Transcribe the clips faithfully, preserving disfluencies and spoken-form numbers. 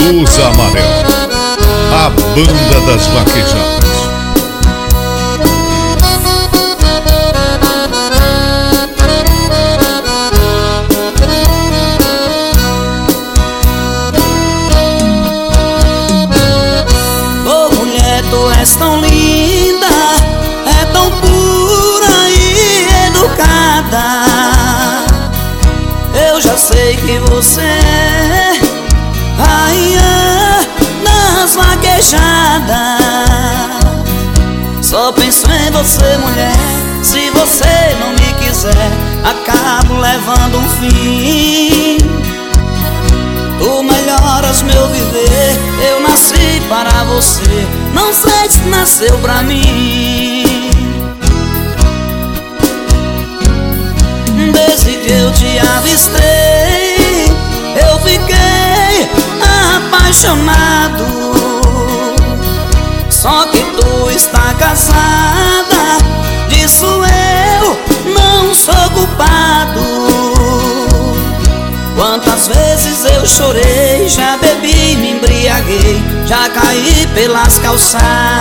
Blusa Amarela, a banda das vaquejadas. Ô mulher, tu és tão linda, é tão pura e educada. Eu já sei que você é rainha das vaquejadas. Só penso em você, mulher. Se você não me quiser, acabo levando um fim. Tu melhoras meu viver. Eu nasci para você, não sei se nasceu pra mim. Desde que eu te avistei, eu fiquei apaixonado. Só que tu está casada, disso eu não sou culpado. Quantas vezes eu chorei, já bebi, me embriaguei, já caí pelas calçadas.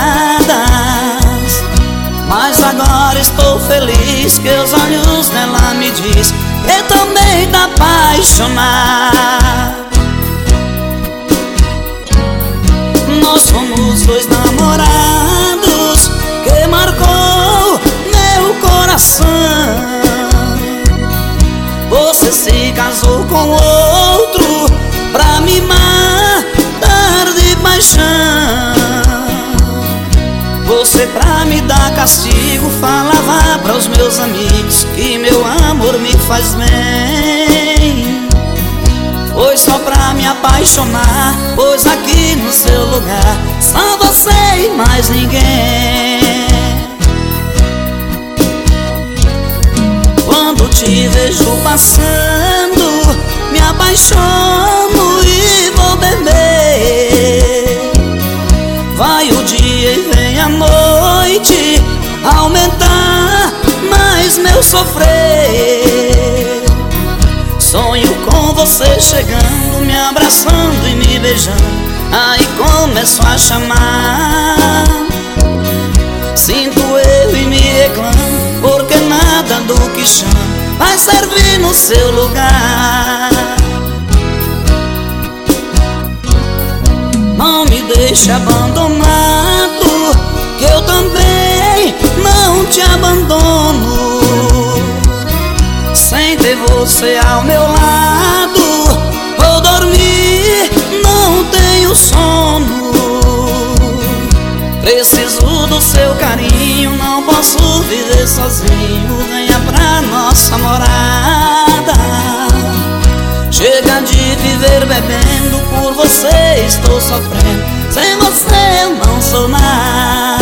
Mas agora estou feliz que os olhos dela me diz que também tá apaixonado. Nós fomos dois namorados que marcou meu coração. Você se casou com outro pra me matar de paixão. Você pra me dar castigo falava para os meus amigos que meu amor me faz bem. Foi só pra me apaixonar, pois aqui no seu lugar só você e mais ninguém. Quando te vejo passando, me apaixono e vou beber. Vai o dia e vem a noite aumentar mais meu sofrer. Sonho com você chegando, me abraçando e me beijando. Aí começo a chamar. Sinto eu e me reclamo, porque nada do que chamo vai servir no seu lugar. Não me deixe abandonado, que eu também não te abandono. Sem ter você ao meu lado, vou dormir, não tenho sono. Preciso do seu carinho, não posso viver sozinho. Venha pra nossa morada. Chega de viver bebendo, por você estou sofrendo. Sem você eu não sou nada.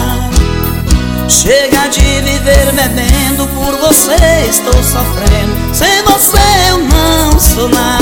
Chega de viver bebendo, por você estou sofrendo. Sem você eu não sou nada.